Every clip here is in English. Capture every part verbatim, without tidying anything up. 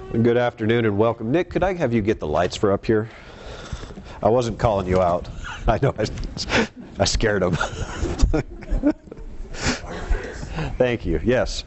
Good afternoon and welcome. Nick, could I have you get the lights for up here? I wasn't calling you out. I know I, I scared him. Thank you. Yes.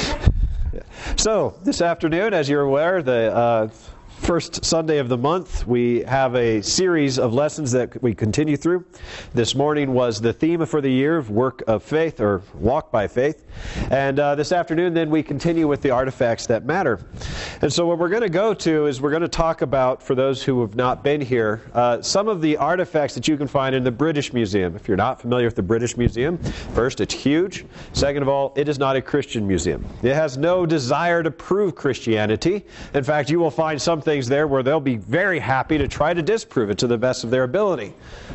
So, this afternoon, as you're aware, the uh, first Sunday of the month, we have a series of lessons that we continue through. This morning was the theme for the year, Work of Faith, or Walk by Faith. And uh, this afternoon, then, we continue with the artifacts that matter. And so what we're going to go to is we're going to talk about, for those who have not been here, uh, some of the artifacts that you can find in the British Museum. If you're not familiar with the British Museum, first, it's huge. Second of all, it is not a Christian museum. It has no desire to prove Christianity. In fact, you will find some things there where they'll be very happy to try to disprove it to the best of their ability.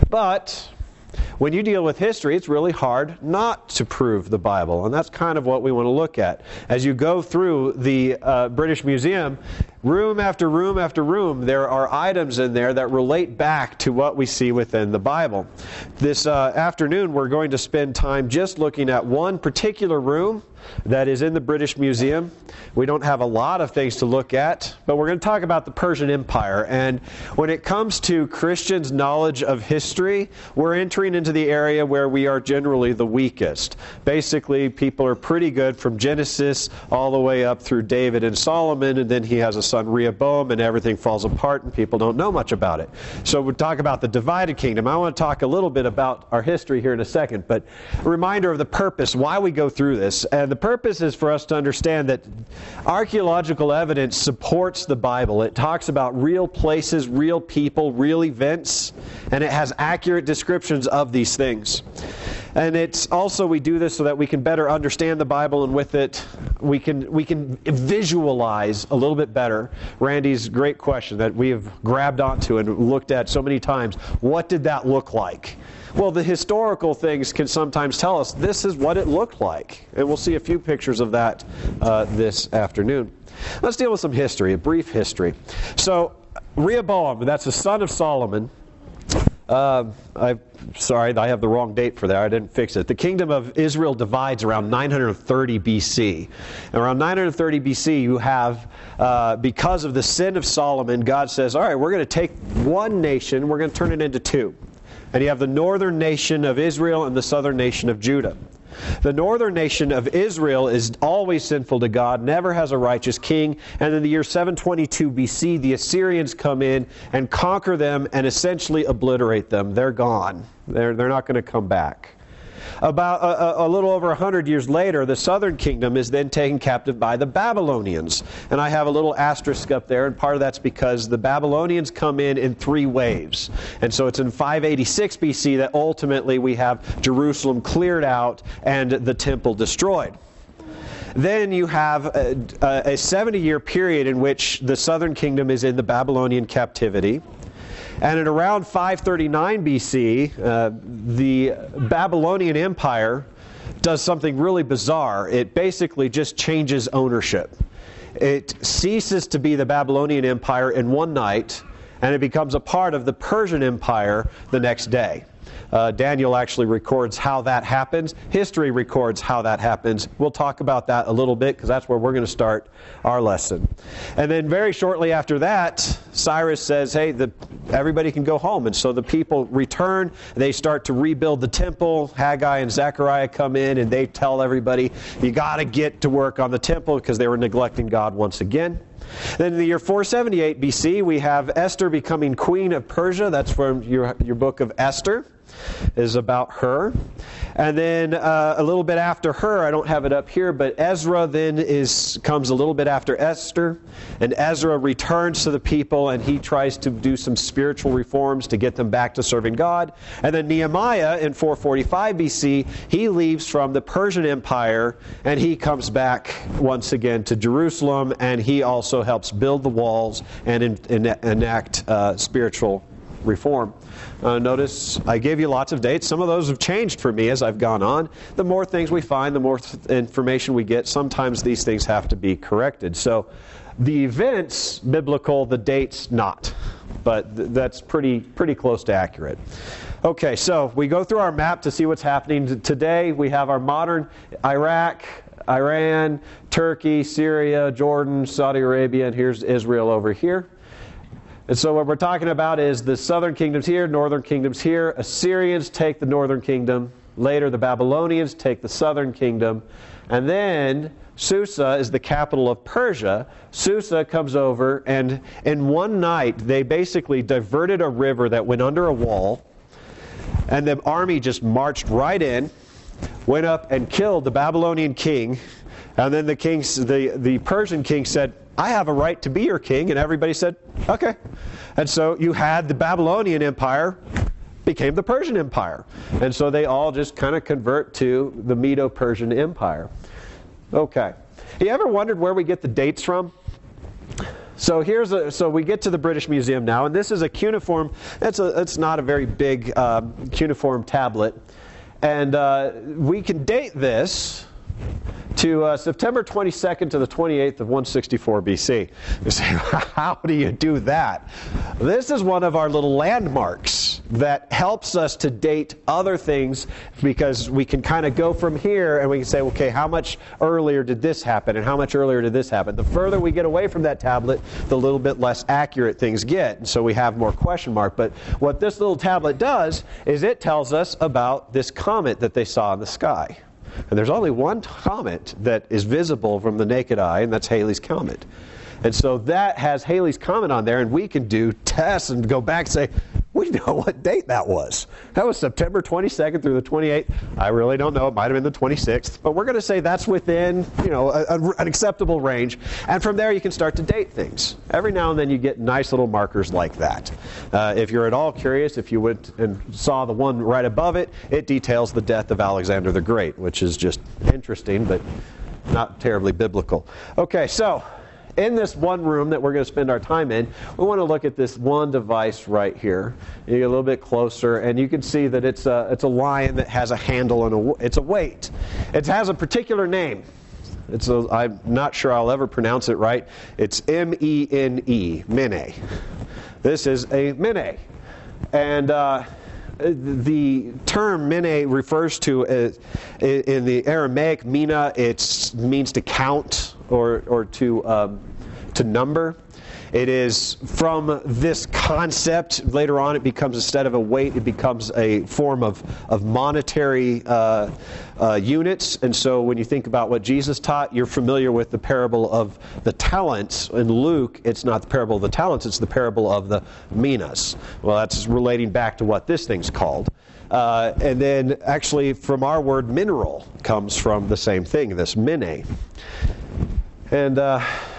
But when you deal with history, it's really hard not to prove the Bible, and that's kind of what we want to look at. As you go through the uh, British Museum, room after room after room, there are items in there that relate back to what we see within the Bible. This uh, afternoon, we're going to spend time just looking at one particular room that is in the British Museum. We don't have a lot of things to look at, but we're going to talk about the Persian Empire. And when it comes to Christians' knowledge of history, we're entering into the area where we are generally the weakest. Basically, people are pretty good from Genesis all the way up through David and Solomon, and then he has a son Rehoboam, and everything falls apart, and people don't know much about it. So we'll talk about the divided kingdom. I want to talk a little bit about our history here in a second, but a reminder of the purpose, why we go through this. And the purpose is for us to understand that archaeological evidence supports the Bible. It talks about real places, real people, real events, and it has accurate descriptions of these things. And it's also, we do this so that we can better understand the Bible, and with it, we can we can visualize a little bit better. Randy's great question that we have grabbed onto and looked at so many times. What did that look like? Well, the historical things can sometimes tell us this is what it looked like. And we'll see a few pictures of that uh, this afternoon. Let's deal with some history, a brief history. So, Rehoboam, that's the son of Solomon. Uh, I'm sorry, I have the wrong date for that. I didn't fix it. The kingdom of Israel divides around nine hundred thirty B C. And around nine hundred thirty B C, you have, uh, because of the sin of Solomon, God says, all right, we're going to take one nation, we're going to turn it into two. And you have the northern nation of Israel and the southern nation of Judah. The northern nation of Israel is always sinful to God, never has a righteous king, and in the year seven twenty-two B C, the Assyrians come in and conquer them and essentially obliterate them. They're gone. They're, they're not going to come back. About a, a little over one hundred years later, the southern kingdom is then taken captive by the Babylonians. And I have a little asterisk up there, and part of that's because the Babylonians come in in three waves. And so it's in five eighty-six B C that ultimately we have Jerusalem cleared out and the temple destroyed. Then you have a, a seventy-year period in which the southern kingdom is in the Babylonian captivity. And at around five thirty-nine B C, uh, the Babylonian Empire does something really bizarre. It basically just changes ownership. It ceases to be the Babylonian Empire in one night, and it becomes a part of the Persian Empire the next day. Uh, Daniel actually records how that happens. History records how that happens. We'll talk about that a little bit because that's where we're going to start our lesson. And then very shortly after that, Cyrus says, hey, the, everybody can go home. And so the people return. They start to rebuild the temple. Haggai and Zechariah come in and they tell everybody, you got to get to work on the temple because they were neglecting God once again. Then in the year four seventy-eight B C, we have Esther becoming queen of Persia. That's from your, your book of Esther, is about her. And then uh, a little bit after her, I don't have it up here, but Ezra then is comes a little bit after Esther. And Ezra returns to the people and he tries to do some spiritual reforms to get them back to serving God. And then Nehemiah in four forty-five B C, he leaves from the Persian Empire and he comes back once again to Jerusalem, and he also helps build the walls and en- en- enact uh, spiritual reform. Uh, notice I gave you lots of dates. Some of those have changed for me as I've gone on. The more things we find, the more th- information we get. Sometimes these things have to be corrected. So the events biblical, the dates not. But th- that's pretty pretty close to accurate. Okay, so we go through our map to see what's happening. Today we have our modern Iraq, Iran, Turkey, Syria, Jordan, Saudi Arabia, and here's Israel over here. And so what we're talking about is the southern kingdoms here, northern kingdoms here. Assyrians take the northern kingdom. Later the Babylonians take the southern kingdom. And then Susa is the capital of Persia. Susa comes over, and in one night they basically diverted a river that went under a wall. And the army just marched right in, went up and killed the Babylonian king. And then the king, the, the Persian king said, I have a right to be your king. And everybody said, okay. And so you had the Babylonian Empire became the Persian Empire. And so they all just kind of convert to the Medo-Persian Empire. Okay. You ever wondered where we get the dates from? So here's a, so we get to the British Museum now, and this is a cuneiform. It's a, it's not a very big uh, cuneiform tablet. And uh, we can date this to uh, September twenty-second to the twenty-eighth of one sixty-four B C. You say, how do you do that? This is one of our little landmarks that helps us to date other things, because we can kind of go from here and we can say, okay, how much earlier did this happen and how much earlier did this happen? The further we get away from that tablet, the little bit less accurate things get, and so we have more question mark. But what this little tablet does is it tells us about this comet that they saw in the sky. And there's only one comet that is visible from the naked eye, and that's Halley's Comet. And so that has Halley's Comet on there, and we can do tests and go back and say, we know what date that was. That was September twenty-second through the twenty-eighth. I really don't know. It might have been the twenty-sixth. But we're going to say that's within, you know, a, a, an acceptable range. And from there you can start to date things. Every now and then you get nice little markers like that. Uh, if you're at all curious, if you went and saw the one right above it, it details the death of Alexander the Great, which is just interesting, but not terribly biblical. Okay, so in this one room that we're going to spend our time in, we want to look at this one device right here. You get a little bit closer, and you can see that it's a, it's a lion that has a handle and a, it's a weight. It has a particular name. It's a, I'm not sure I'll ever pronounce it right. It's M E N E, Mene. This is a Mene. And uh, the term Mene refers to, uh, in the Aramaic, Mina, it means to count or, or to, um, to number. It is from this concept. Later on it becomes, instead of a weight, it becomes a form of, of monetary uh, uh, units. And so when you think about what Jesus taught, you're familiar with the parable of the talents. In Luke, it's not the parable of the talents, it's the parable of the minas. Well, that's relating back to what this thing's called. Uh, and then actually from our word mineral comes from the same thing, this mene. And uh,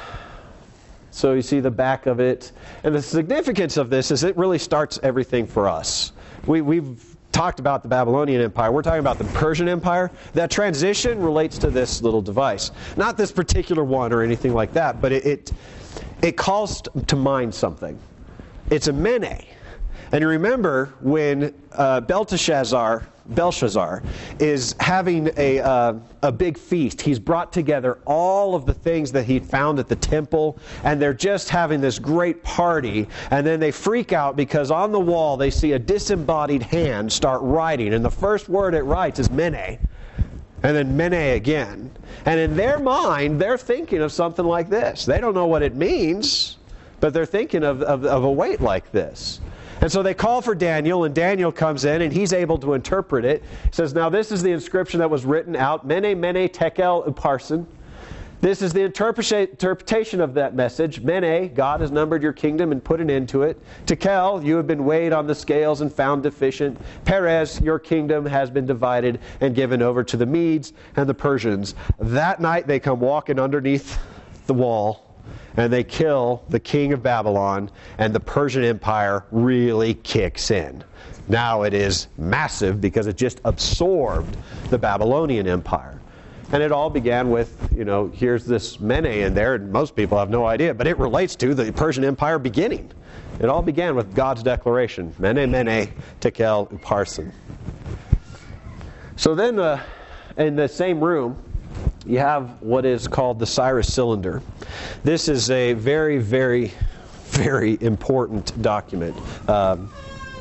so you see the back of it. And the significance of this is it really starts everything for us. We, we've talked about the Babylonian Empire. We're talking about the Persian Empire. That transition relates to this little device. Not this particular one or anything like that, but it, it, it calls to mind something. It's a mene. And you remember when uh, Belteshazzar, Belshazzar is having a, uh, a big feast. He's brought together all of the things that he'd found at the temple, and they're just having this great party. And then they freak out because on the wall they see a disembodied hand start writing, and the first word it writes is Mene. And then Mene again. And in their mind, they're thinking of something like this. They don't know what it means, but they're thinking of, of, of a weight like this. And so they call for Daniel, and Daniel comes in, and he's able to interpret it. He says, now this is the inscription that was written out, Mene, Mene, Tekel, Upharsin. This is the interpretation of that message. Mene, God has numbered your kingdom and put an end to it. Tekel, you have been weighed on the scales and found deficient. Perez, your kingdom has been divided and given over to the Medes and the Persians. That night they come walking underneath the wall, and they kill the king of Babylon, and the Persian Empire really kicks in. Now it is massive because it just absorbed the Babylonian Empire. And it all began with, you know, here's this Mene in there, and most people have no idea, but it relates to the Persian Empire beginning. It all began with God's declaration, Mene, Mene, Tekel, Upharsin. So then uh, in the same room, you have what is called the Cyrus Cylinder. This is a very, very, very important document. Um,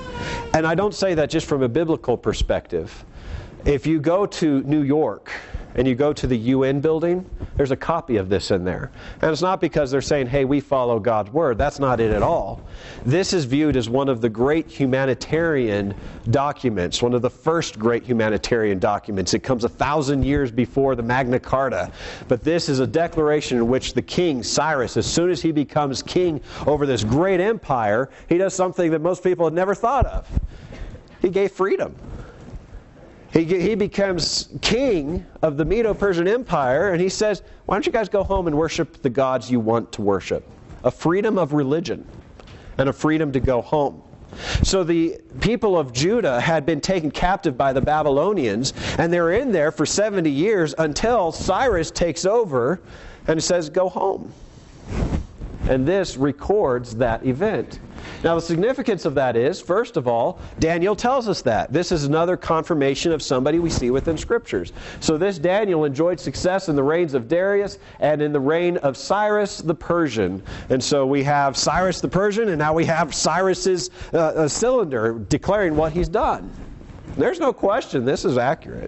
and I don't say that just from a biblical perspective. If you go to New York and you go to the U N building, there's a copy of this in there. And it's not because they're saying, hey, we follow God's word. That's not it at all. This is viewed as one of the great humanitarian documents, one of the first great humanitarian documents. It comes a thousand years before the Magna Carta. But this is a declaration in which the king, Cyrus, as soon as he becomes king over this great empire, he does something that most people had never thought of. He gave freedom. He, he becomes king of the Medo-Persian Empire, and he says, why don't you guys go home and worship the gods you want to worship? A freedom of religion and a freedom to go home. So the people of Judah had been taken captive by the Babylonians, and they're in there for seventy years until Cyrus takes over and says, go home. And this records that event. Now, the significance of that is, first of all, Daniel tells us that. This is another confirmation of somebody we see within Scriptures. So this Daniel enjoyed success in the reigns of Darius and in the reign of Cyrus the Persian. And so we have Cyrus the Persian, and now we have Cyrus's uh, uh, cylinder declaring what he's done. There's no question this is accurate.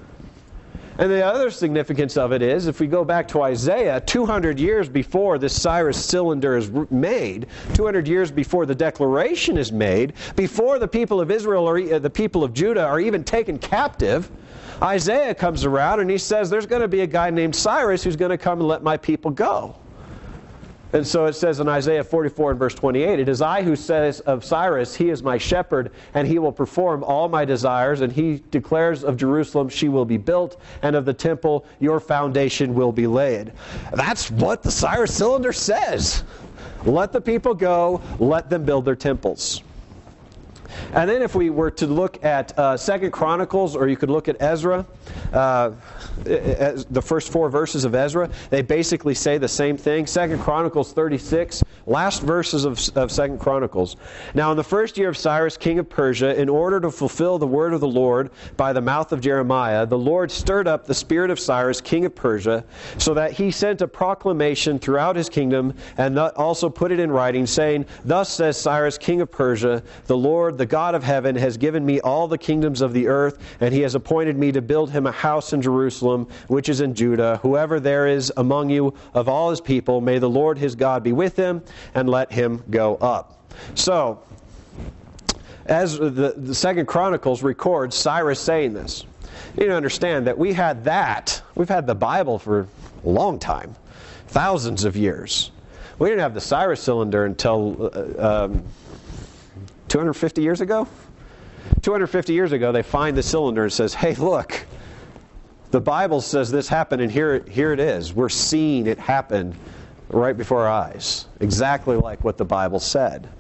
And the other significance of it is, if we go back to Isaiah, two hundred years before this Cyrus cylinder is made, two hundred years before the declaration is made, before the people of Israel or the people of Judah are even taken captive, Isaiah comes around and he says, there's going to be a guy named Cyrus who's going to come and let my people go. And so it says in Isaiah forty-four and verse twenty-eight, it is I who says of Cyrus, he is my shepherd, and he will perform all my desires, and he declares of Jerusalem, she will be built, and of the temple, your foundation will be laid. That's what the Cyrus cylinder says. Let the people go, let them build their temples. And then if we were to look at uh, Second Chronicles, or you could look at Ezra, uh, the first four verses of Ezra, they basically say the same thing. Second Chronicles thirty-six, last verses of, of Second Chronicles. Now in the first year of Cyrus, king of Persia, in order to fulfill the word of the Lord by the mouth of Jeremiah, the Lord stirred up the spirit of Cyrus, king of Persia, so that he sent a proclamation throughout his kingdom, and also put it in writing, saying, thus says Cyrus, king of Persia, the Lord, the God of heaven, has given me all the kingdoms of the earth, and he has appointed me to build him a house in Jerusalem, which is in Judah. Whoever there is among you of all his people, may the Lord his God be with him, and let him go up. So, as the, the Second Chronicles records Cyrus saying this, you need to understand that we had that, we've had the Bible for a long time, thousands of years. We didn't have the Cyrus cylinder until uh, um, two hundred fifty years ago? two hundred fifty years ago, they find the cylinder and says, hey, look, the Bible says this happened, and here, here it is. We're seeing it happen right before our eyes, exactly like what the Bible said.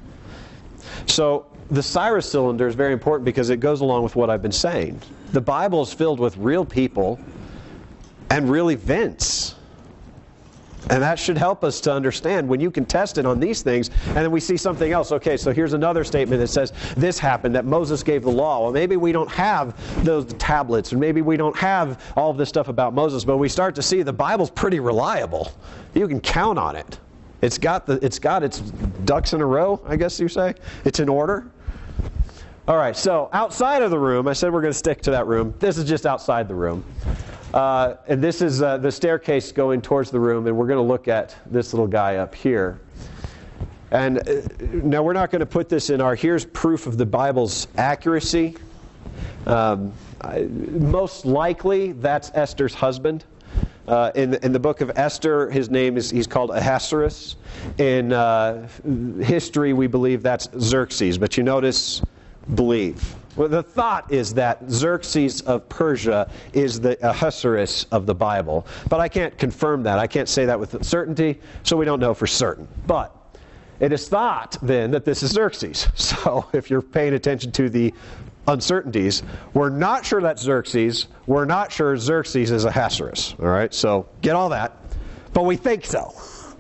So the Cyrus cylinder is very important because it goes along with what I've been saying. The Bible is filled with real people and real events. And that should help us to understand when you can test it on these things, and then we see something else. Okay, so here's another statement that says this happened, that Moses gave the law. Well, maybe we don't have those tablets, and maybe we don't have all of this stuff about Moses, but we start to see the Bible's pretty reliable. You can count on it. It's got the it's got its ducks in a row, I guess you say. It's in order. All right, so outside of the room, I said we're going to stick to that room. This is just outside the room. Uh, and this is uh, the staircase going towards the room, and we're going to look at this little guy up here. And uh, now we're not going to put this in our, here's proof of the Bible's accuracy. Um, I, most likely, that's Esther's husband. Uh, in, in the book of Esther, his name is, he's called Ahasuerus. In uh, history, we believe that's Xerxes, but you notice, believe. Well, the thought is that Xerxes of Persia is the Ahasuerus of the Bible. But I can't confirm that. I can't say that with certainty, so we don't know for certain. But it is thought, then, that this is Xerxes. So if you're paying attention to the uncertainties, we're not sure that's Xerxes. We're not sure Xerxes is Ahasuerus. All right? So get all that. But we think so.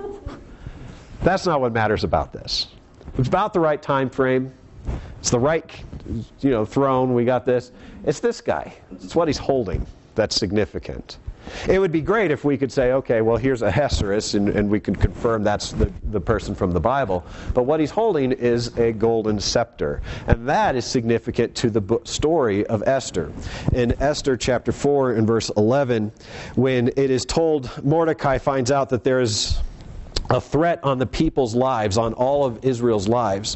That's not what matters about this. It's about the right time frame. It's the right, you know, throne. We got this. It's this guy. It's what he's holding that's significant. It would be great if we could say, okay, well, here's Ahasuerus, and, and we could confirm that's the, the person from the Bible. But what he's holding is a golden scepter. And that is significant to the book, story of Esther. In Esther chapter four and verse eleven, when it is told, Mordecai finds out that there is a threat on the people's lives, on all of Israel's lives,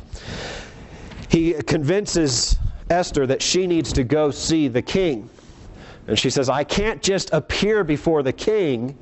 he convinces Esther that she needs to go see the king. And she says, I can't just appear before the king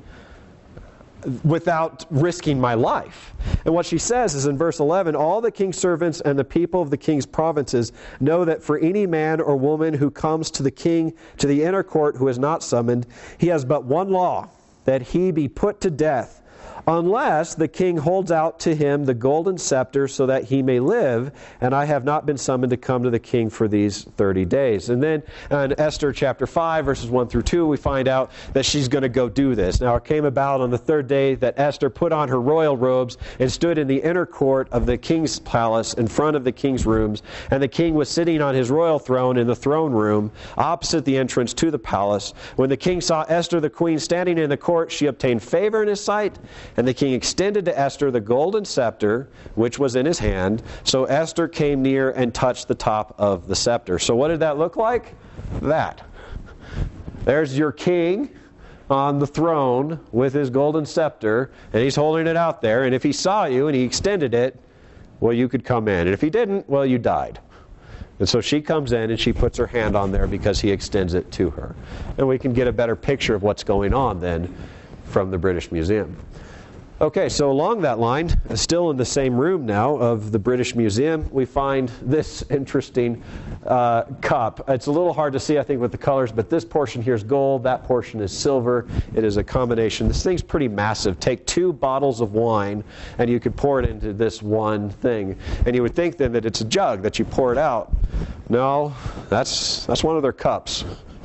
without risking my life. And what she says is in verse eleven, all the king's servants and the people of the king's provinces know that for any man or woman who comes to the king, to the inner court, who is not summoned, he has but one law, that he be put to death, unless the king holds out to him the golden scepter so that he may live, and I have not been summoned to come to the king for these thirty days. And then in Esther chapter five, verses one through two, we find out that she's going to go do this. Now it came about on the third day that Esther put on her royal robes and stood in the inner court of the king's palace in front of the king's rooms, and the king was sitting on his royal throne in the throne room opposite the entrance to the palace. When the king saw Esther the queen standing in the court, she obtained favor in his sight, and the king extended to Esther the golden scepter, which was in his hand. So Esther came near and touched the top of the scepter. So what did that look like? That. There's your king on the throne with his golden scepter, and he's holding it out there. And if he saw you and he extended it, well, you could come in. And if he didn't, well, you died. And so she comes in and she puts her hand on there because he extends it to her. And we can get a better picture of what's going on then from the British Museum. Okay, so along that line, still in the same room now of the British Museum, we find this interesting uh, cup. It's a little hard to see, I think, with the colors, but this portion here is gold, that portion is silver. It is a combination. This thing's pretty massive. Take two bottles of wine, and you could pour it into this one thing. And you would think then that it's a jug, that you pour it out. No, that's that's one of their cups.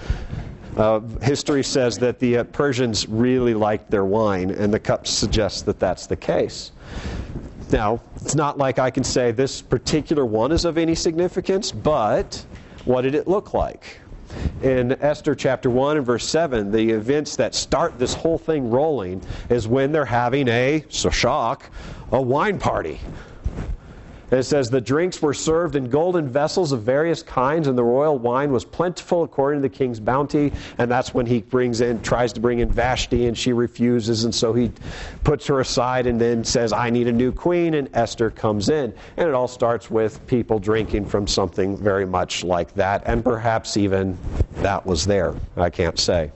Uh, history says that the uh, Persians really liked their wine, and the cup suggests that that's the case. Now, it's not like I can say this particular one is of any significance, but what did it look like? In Esther chapter one and verse seven, the events that start this whole thing rolling is when they're having a, so shock, a wine party. It says, the drinks were served in golden vessels of various kinds, and the royal wine was plentiful according to the king's bounty. And that's when he brings in, tries to bring in Vashti, and she refuses, and so he puts her aside and then says, I need a new queen, and Esther comes in. And it all starts with people drinking from something very much like that, and perhaps even that was there. I can't say.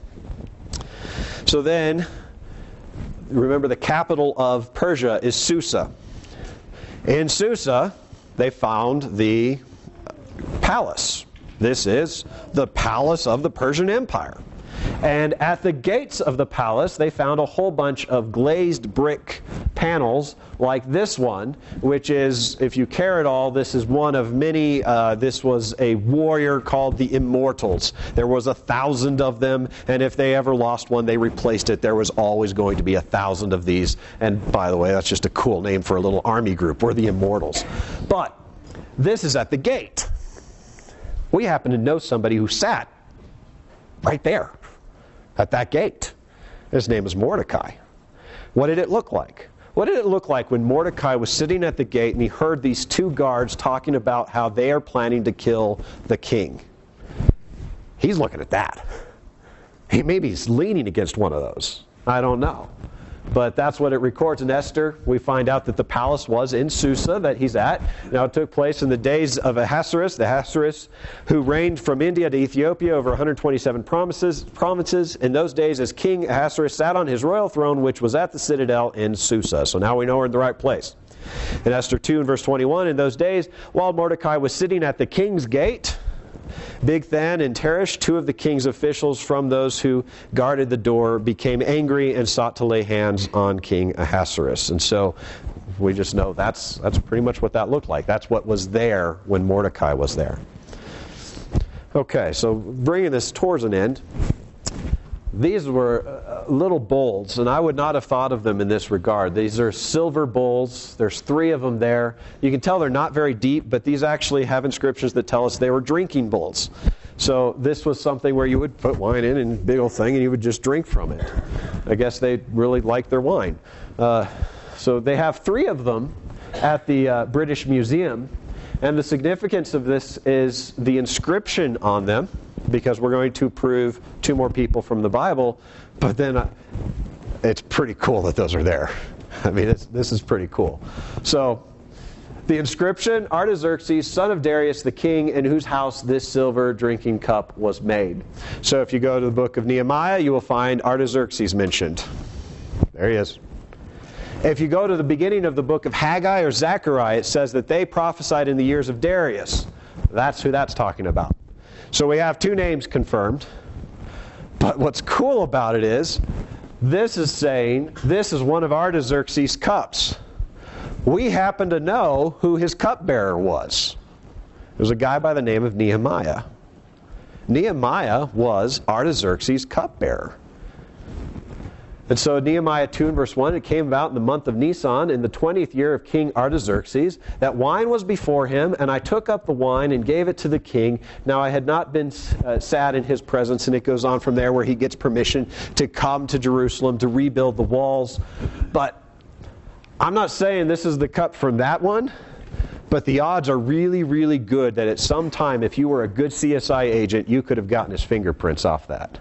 So then, remember the capital of Persia is Susa. In Susa, they found the palace. This is the palace of the Persian Empire. And at the gates of the palace, they found a whole bunch of glazed brick panels like this one, which is, if you care at all, this is one of many. Uh, this was a warrior called the Immortals. There was a thousand of them, and if they ever lost one, they replaced it. There was always going to be a thousand of these. And by the way, that's just a cool name for a little army group. We're the Immortals. But this is at the gate. We happen to know somebody who sat right there at that gate. His name is Mordecai. What did it look like? What did it look like when Mordecai was sitting at the gate and he heard these two guards talking about how they are planning to kill the king? He's looking at that. He, maybe he's leaning against one of those. I don't know. But that's what it records in Esther. We find out that the palace was in Susa that he's at. Now it took place in the days of Ahasuerus, the Ahasuerus who reigned from India to Ethiopia over one hundred twenty-seven provinces. provinces. In those days, as King Ahasuerus sat on his royal throne, which was at the citadel in Susa. So now we know we're in the right place. In Esther two and verse twenty-one, in those days, while Mordecai was sitting at the king's gate, Bigthan and Teresh, two of the king's officials from those who guarded the door, became angry and sought to lay hands on King Ahasuerus. And so we just know that's that's pretty much what that looked like. That's what was there when Mordecai was there. Okay, so bringing this towards an end, these were uh, little bowls, and I would not have thought of them in this regard. These are silver bowls. There's three of them there. You can tell they're not very deep, but these actually have inscriptions that tell us they were drinking bowls. So this was something where you would put wine in in a big old thing and you would just drink from it. I guess they really liked their wine. Uh, so they have three of them at the uh, British Museum. And the significance of this is the inscription on them, because we're going to prove two more people from the Bible. But then uh, it's pretty cool that those are there. I mean, it's, this is pretty cool. So the inscription, Artaxerxes, son of Darius the king, in whose house this silver drinking cup was made. So if you go to the book of Nehemiah, you will find Artaxerxes mentioned. There he is. If you go to the beginning of the book of Haggai or Zechariah, it says that they prophesied in the years of Darius. That's who that's talking about. So we have two names confirmed. But what's cool about it is, this is saying this is one of Artaxerxes' cups. We happen to know who his cupbearer was. It was a guy by the name of Nehemiah. Nehemiah was Artaxerxes' cupbearer. And so Nehemiah two and verse one, it came about in the month of Nisan, in the twentieth year of King Artaxerxes, that wine was before him, and I took up the wine and gave it to the king. Now I had not been uh, sad in his presence, and it goes on from there where he gets permission to come to Jerusalem to rebuild the walls. But I'm not saying this is the cup from that one, but the odds are really, really good that at some time, if you were a good C S I agent, you could have gotten his fingerprints off that.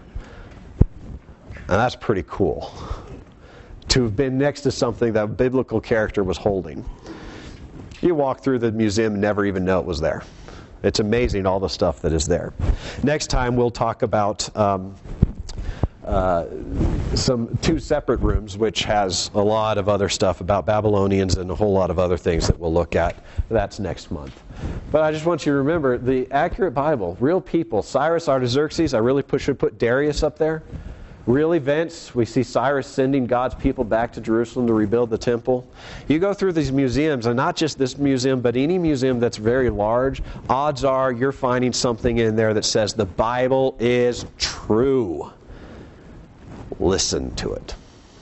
And that's pretty cool, to have been next to something that a biblical character was holding. You walk through the museum and never even know it was there. It's amazing all the stuff that is there. Next time we'll talk about um, uh, some two separate rooms, which has a lot of other stuff about Babylonians and a whole lot of other things that we'll look at. That's next month. But I just want you to remember, the accurate Bible, real people, Cyrus, Artaxerxes, I really push, should put Darius up there. Real events, we see Cyrus sending God's people back to Jerusalem to rebuild the temple. You go through these museums, and not just this museum, but any museum that's very large, odds are you're finding something in there that says the Bible is true. Listen to it.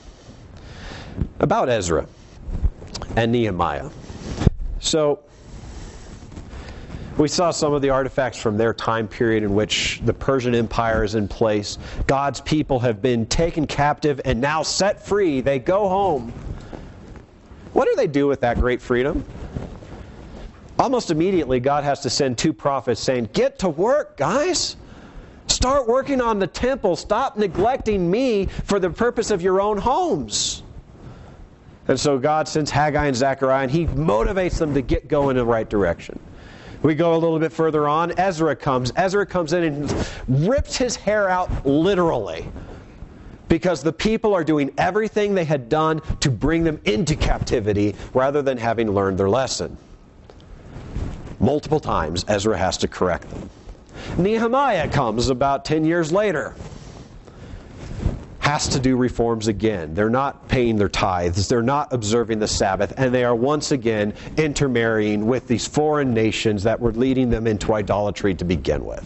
About Ezra and Nehemiah. So, we saw some of the artifacts from their time period in which the Persian Empire is in place. God's people have been taken captive and now set free. They go home. What do they do with that great freedom? Almost immediately, God has to send two prophets saying, get to work, guys. Start working on the temple. Stop neglecting me for the purpose of your own homes. And so God sends Haggai and Zechariah, and he motivates them to get going in the right direction. We go a little bit further on. Ezra comes. Ezra comes in and rips his hair out literally, because the people are doing everything they had done to bring them into captivity rather than having learned their lesson. Multiple times Ezra has to correct them. Nehemiah comes about ten years later. Has to do reforms again. They're not paying their tithes. They're not observing the Sabbath. And they are once again intermarrying with these foreign nations that were leading them into idolatry to begin with.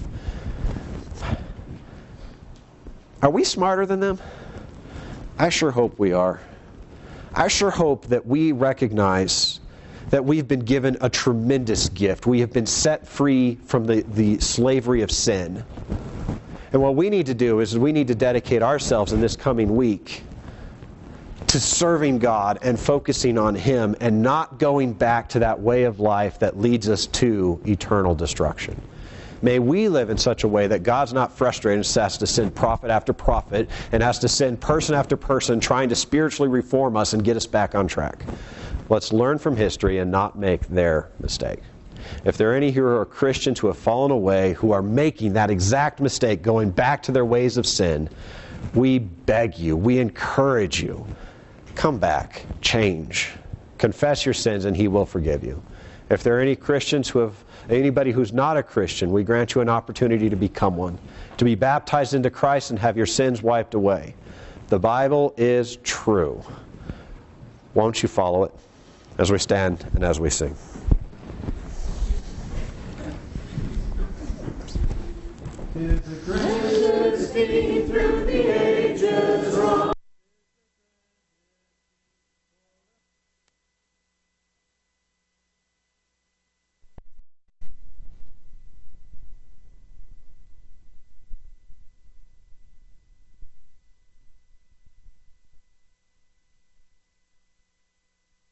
Are we smarter than them? I sure hope we are. I sure hope that we recognize that we've been given a tremendous gift. We have been set free from the, the slavery of sin. And what we need to do is we need to dedicate ourselves in this coming week to serving God and focusing on Him and not going back to that way of life that leads us to eternal destruction. May we live in such a way that God's not frustrated and has to send prophet after prophet and has to send person after person trying to spiritually reform us and get us back on track. Let's learn from history and not make their mistake. If there are any who are Christians who have fallen away, who are making that exact mistake, going back to their ways of sin, we beg you, we encourage you, come back, change, confess your sins, and He will forgive you. If there are any Christians who have, anybody who's not a Christian, we grant you an opportunity to become one, to be baptized into Christ and have your sins wiped away. The Bible is true. Won't you follow it as we stand and as we sing? It's a great thing through the ages.